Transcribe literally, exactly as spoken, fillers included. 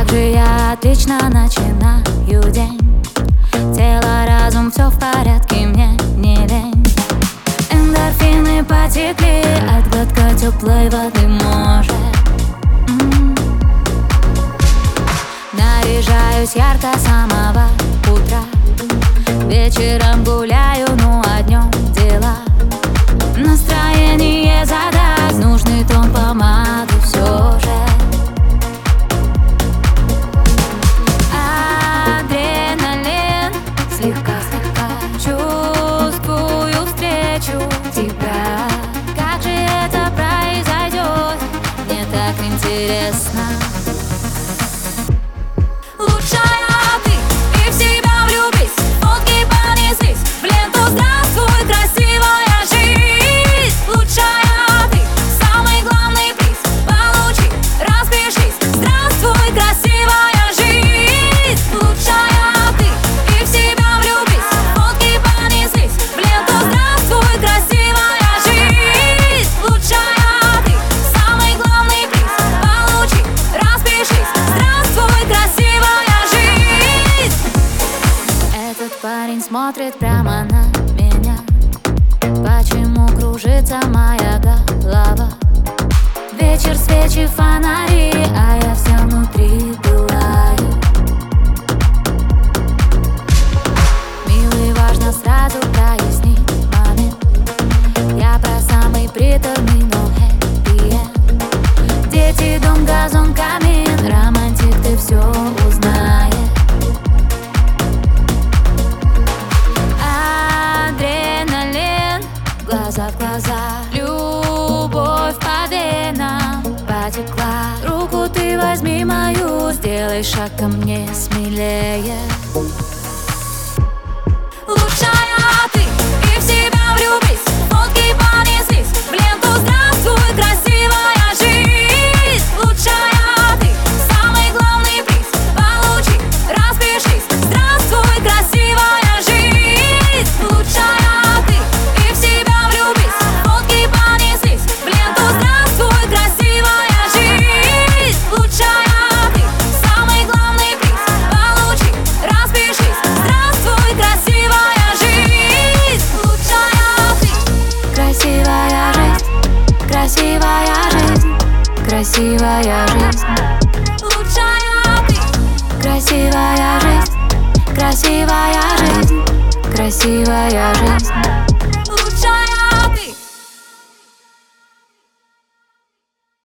Как же я отлично начинаю день. Тело, разум, все в порядке, мне не лень. Эндорфины потекли от глотка теплой воды, может. М-м. Наряжаюсь ярко с самого утра. Вечером гуляю, ну а днем дела. Настроение задать, нужный тон помады все же. Адреналин, слегка-слегка чувствую встречу тебя. Как же это произойдет, мне так интересно. Лучшая ты, и в себя влюбись. Фотки понеслись в ленту, здравствуй, красивая жизнь. Лучшая ты, самый главный приз получи, распишись. Здравствуй, красивая жизнь. Лучшая ты, и в себя влюбись. Фотки понеслись в ленту, здравствуй, красивая жизнь. Лучшая ты, самый главный приз получи, распишись. Здравствуй, красивая жизнь. Этот парень смотрит прямо на меня. Почему кружится моя голова? Вечер, свечи, фонари, а я вся внутри пылаю. Милый, важно сразу прояснить момент. Я про самый приторный, но happy end. Дети, дом, газон, камин, романтик, ты все узнаешь. Адреналин, глаза в глаза, любовь по венам потекла. Руку ты возьми мою, сделай шаг ко мне смелее. Лучшая ты, и в себя влюбись. Фотки понеслись в ленту, здравствуй, красивая жизнь. Лучшая ты, самый главный приз получи, распишись. Здравствуй, красивая жизнь. Лучшая ты, и в себя влюбись. Фотки понеслись в ленту, здравствуй, красивая жизнь. Лучшая ты, самый главный приз получи, распишись. Здравствуй, красивая жизнь. Лучшая ты, красивая жизнь, красивая жизнь, красивая жизнь. Лучшая ты, красивая жизнь, красивая жизнь, красивая жизнь.